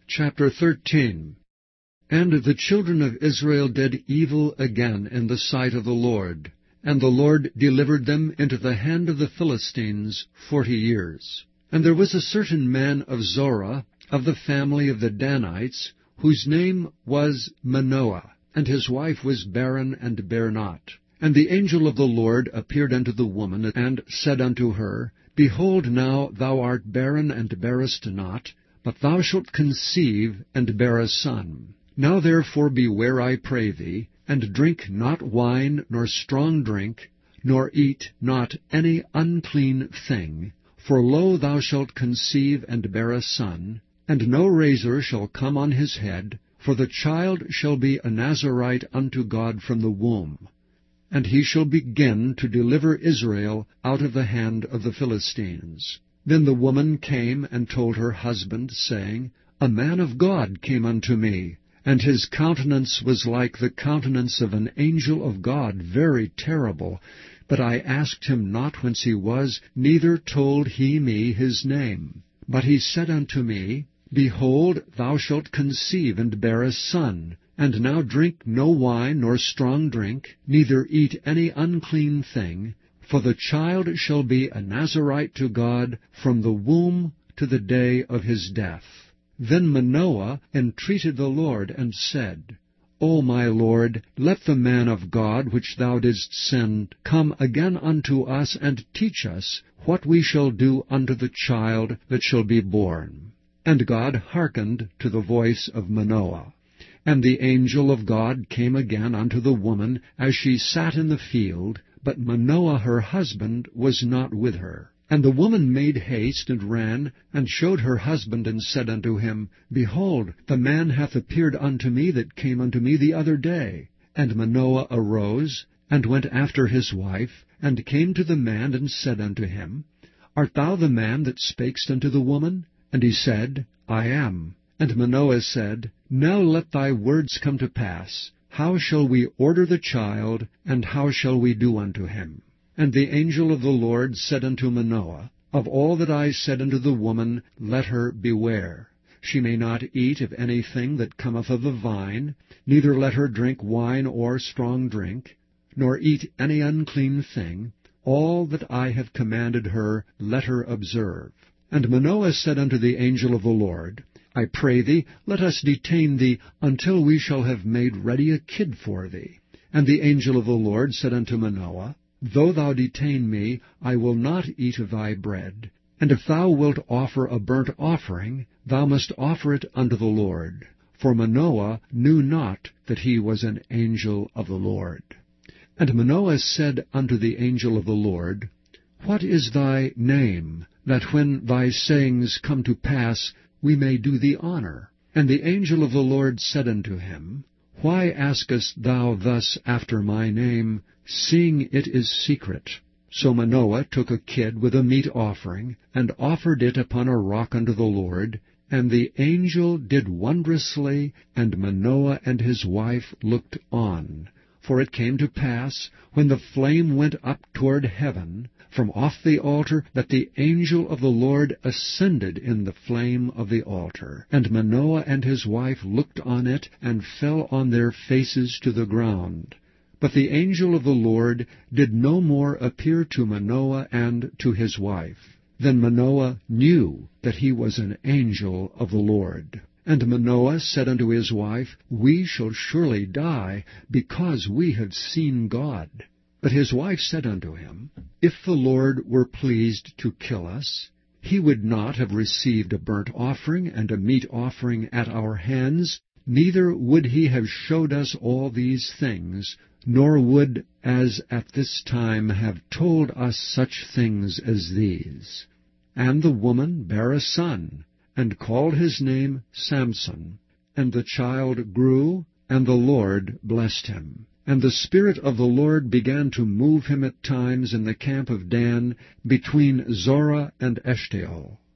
Chapter 13. And the children of Israel did evil again in the sight of the Lord, and the Lord delivered them into the hand of the Philistines 40 years. And there was a certain man of Zorah, of the family of the Danites, whose name was Manoah, and his wife was barren and bare not. And the angel of the Lord appeared unto the woman, and said unto her, Behold, now thou art barren and bearest not, but thou shalt conceive and bear a son. Now therefore beware, I pray thee, and drink not wine nor strong drink, nor eat not any unclean thing. For lo, thou shalt conceive and bear a son, and no razor shall come on his head, for the child shall be a Nazarite unto God from the womb. And he shall begin to deliver Israel out of the hand of the Philistines. Then the woman came and told her husband, saying, A man of God came unto me, and his countenance was like the countenance of an angel of God, very terrible. But I asked him not whence he was, neither told he me his name. But he said unto me, Behold, thou shalt conceive and bear a son, and now drink no wine nor strong drink, neither eat any unclean thing, for the child shall be a Nazarite to God from the womb to the day of his death. Then Manoah entreated the Lord, and said, O my Lord, let the man of God which thou didst send come again unto us, and teach us what we shall do unto the child that shall be born. And God hearkened to the voice of Manoah. And the angel of God came again unto the woman as she sat in the field, but Manoah her husband was not with her. And the woman made haste, and ran, and showed her husband, and said unto him, Behold, the man hath appeared unto me that came unto me the other day. And Manoah arose, and went after his wife, and came to the man, and said unto him, Art thou the man that spakest unto the woman? And he said, I am. And Manoah said, Now let thy words come to pass. How shall we order the child, and how shall we do unto him? And the angel of the Lord said unto Manoah, Of all that I said unto the woman, let her beware. She may not eat of anything that cometh of the vine, neither let her drink wine or strong drink, nor eat any unclean thing. All that I have commanded her, let her observe. And Manoah said unto the angel of the Lord, I pray thee, let us detain thee until we shall have made ready a kid for thee. And the angel of the Lord said unto Manoah, Though thou detain me, I will not eat of thy bread. And if thou wilt offer a burnt offering, thou must offer it unto the Lord. For Manoah knew not that he was an angel of the Lord. And Manoah said unto the angel of the Lord, What is thy name, that when thy sayings come to pass, we may do thee honor? And the angel of the Lord said unto him, Why askest thou thus after my name, seeing it is secret? So Manoah took a kid with a meat offering, and offered it upon a rock unto the Lord. And the angel did wondrously, and Manoah and his wife looked on. For it came to pass, when the flame went up toward heaven, from off the altar, that the angel of the Lord ascended in the flame of the altar. And Manoah and his wife looked on it, and fell on their faces to the ground. But the angel of the Lord did no more appear to Manoah and to his wife. Then Manoah knew that he was an angel of the Lord. And Manoah said unto his wife, We shall surely die, because we have seen God. But his wife said unto him, If the Lord were pleased to kill us, he would not have received a burnt offering and a meat offering at our hands, neither would he have showed us all these things, nor would, as at this time, have told us such things as these. And the woman bare a son, and called his name Samson. And the child grew, and the Lord blessed him. And the Spirit of the Lord began to move him at times in the camp of Dan, between Zorah and Eshtaol.